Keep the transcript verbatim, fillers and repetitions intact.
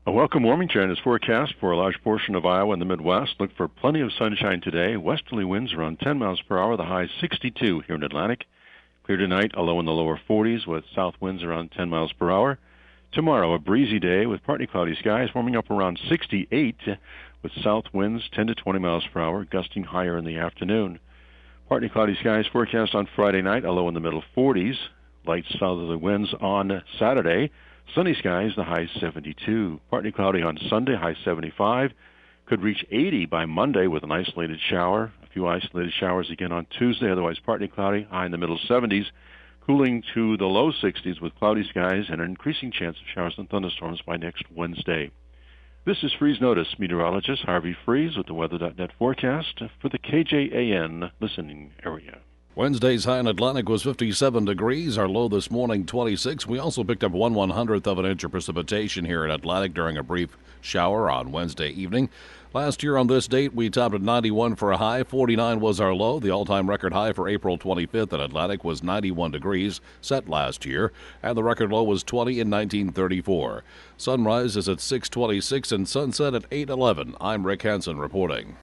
A welcome warming trend is forecast for a large portion of Iowa and the Midwest. Look for plenty of sunshine today. Westerly winds around ten miles per hour, the high sixty-two here in Atlantic. Clear tonight, a low in the lower forties with south winds around ten miles per hour. Tomorrow, a breezy day with partly cloudy skies, warming up around sixty-eight with south winds ten to twenty miles per hour, gusting higher in the afternoon. Partly cloudy skies forecast on Friday night, a low in the middle forties. Light southerly winds on Saturday. Sunny skies, the high seventy-two. Partly cloudy on Sunday, high seventy-five. Could reach eighty by Monday with an isolated shower. A few isolated showers again on Tuesday, otherwise partly cloudy, high in the middle seventies. Cooling to the low sixties with cloudy skies and an increasing chance of showers and thunderstorms by next Wednesday. This is Freeze Notice. Meteorologist Harvey Freeze with the weather dot net forecast for the K J A N listening area. Wednesday's high in Atlantic was fifty-seven degrees. Our low this morning, twenty-six. We also picked up one one-hundredth of an inch of precipitation here in Atlantic during a brief shower on Wednesday evening. Last year on this date, we topped at ninety-one for a high. forty-nine was our low. The all-time record high for April twenty-fifth in Atlantic was ninety-one degrees, set last year, and the record low was twenty in nineteen thirty-four. Sunrise is at six twenty-six and sunset at eight eleven. I'm Rick Hansen reporting.